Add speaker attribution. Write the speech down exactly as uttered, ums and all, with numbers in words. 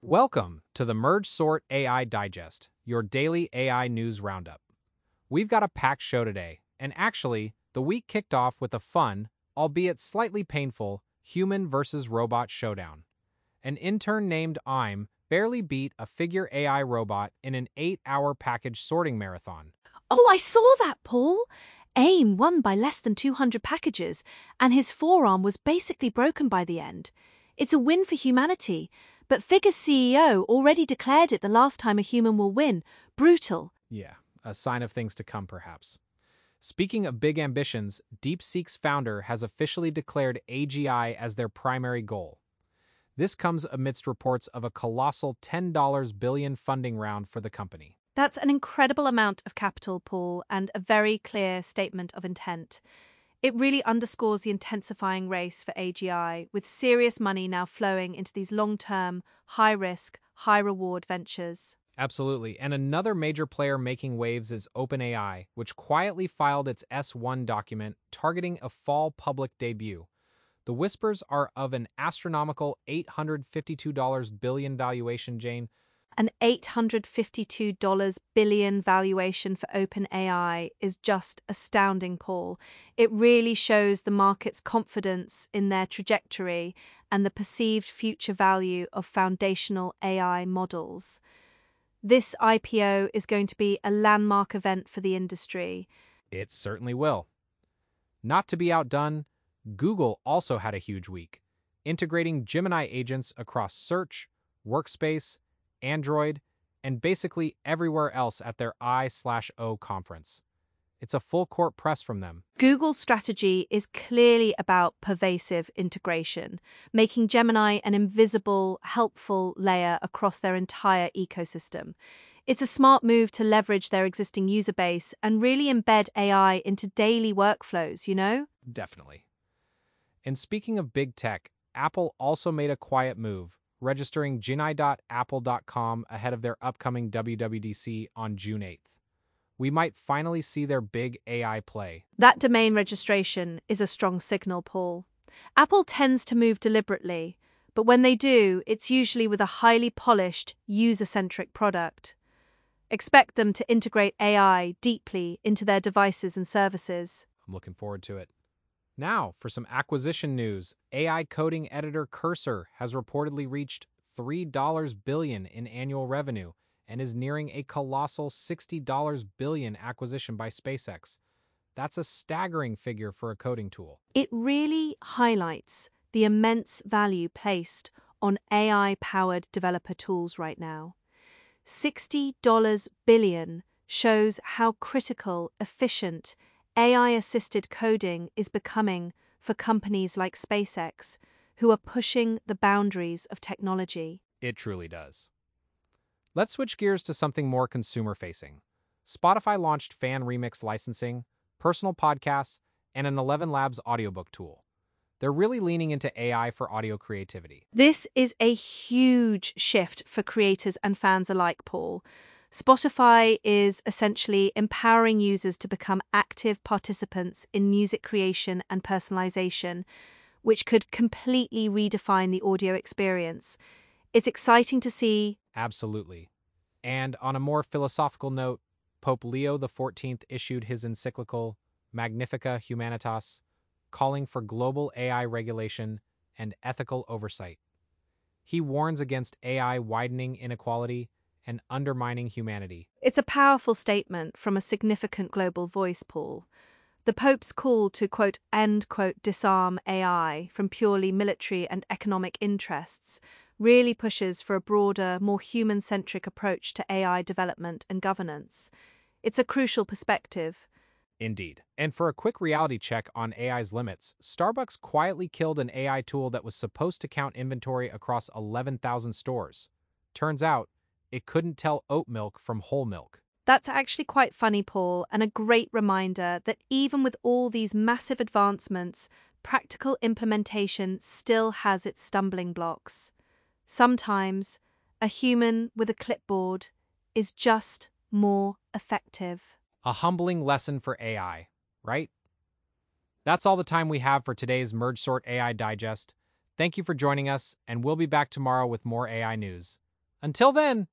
Speaker 1: Welcome to the MergeSort A I Digest, your daily A I news roundup. We've got a packed show today, and actually, the week kicked off with a fun, albeit slightly painful, human versus robot showdown. An intern named I'm barely beat a figure A I robot in an eight-hour package sorting marathon.
Speaker 2: Oh, I saw that, Paul. AIM won by less than two hundred packages, and his forearm was basically broken by the end. It's a win for humanity, but Figure's C E O already declared it the last time a human will win. Brutal.
Speaker 1: Yeah, a sign of things to come, perhaps. Speaking of big ambitions, DeepSeek's founder has officially declared A G I as their primary goal. This comes amidst reports of a colossal ten billion dollars funding round for the company.
Speaker 2: That's an incredible amount of capital, Paul, and a very clear statement of intent. It really underscores the intensifying race for A G I, with serious money now flowing into these long-term, high-risk, high-reward ventures.
Speaker 1: Absolutely. And another major player making waves is OpenAI, which quietly filed its S one document targeting a fall public debut. The whispers are of an astronomical eight hundred fifty-two billion dollars valuation, Jane.
Speaker 2: An eight hundred fifty-two billion dollars valuation for OpenAI is just astounding, Paul. It really shows the market's confidence in their trajectory and the perceived future value of foundational A I models. This I P O is going to be a landmark event for the industry.
Speaker 1: It certainly will. Not to be outdone, Google also had a huge week, integrating Gemini agents across Search, Workspace, Android, and basically everywhere else at their I O conference. It's a full-court press from them.
Speaker 2: Google's strategy is clearly about pervasive integration, making Gemini an invisible, helpful layer across their entire ecosystem. It's a smart move to leverage their existing user base and really embed A I into daily workflows, you know?
Speaker 1: Definitely. And speaking of big tech, Apple also made a quiet move, registering Geni dot apple dot com ahead of their upcoming W W D C on June eighth. We might finally see their big A I play.
Speaker 2: That domain registration is a strong signal, Paul. Apple tends to move deliberately, but when they do, it's usually with a highly polished, user-centric product. Expect them to integrate A I deeply into their devices and services.
Speaker 1: I'm looking forward to it. Now, for some acquisition news, A I coding editor Cursor has reportedly reached three billion dollars in annual revenue and is nearing a colossal sixty billion dollars acquisition by SpaceX. That's a staggering figure for a coding tool.
Speaker 2: It really highlights the immense value placed on A I-powered developer tools right now. sixty billion dollars shows how critical, efficient, A I-assisted coding is becoming for companies like SpaceX, who are pushing the boundaries of technology.
Speaker 1: It truly does. Let's switch gears to something more consumer-facing. Spotify launched fan remix licensing, personal podcasts, and an Eleven Labs audiobook tool. They're really leaning into A I for audio creativity.
Speaker 2: This is a huge shift for creators and fans alike, Paul. Spotify is essentially empowering users to become active participants in music creation and personalization, which could completely redefine the audio experience. It's exciting to see.
Speaker 1: Absolutely. And on a more philosophical note, Pope Leo the fourteenth issued his encyclical Magnifica Humanitas, calling for global A I regulation and ethical oversight. He warns against A I widening inequality and undermining humanity.
Speaker 2: It's a powerful statement from a significant global voice, Paul. The Pope's call to, quote, end, quote, disarm A I from purely military and economic interests really pushes for a broader, more human-centric approach to A I development and governance. It's a crucial perspective.
Speaker 1: Indeed. And for a quick reality check on A I's limits, Starbucks quietly killed an A I tool that was supposed to count inventory across eleven thousand stores. Turns out, it couldn't tell oat milk from whole milk.
Speaker 2: That's actually quite funny, Paul, and a great reminder that even with all these massive advancements, practical implementation still has its stumbling blocks. Sometimes, a human with a clipboard is just more effective.
Speaker 1: A humbling lesson for A I, right? That's all the time we have for today's MergeSort A I Digest. Thank you for joining us, and we'll be back tomorrow with more A I news. Until then,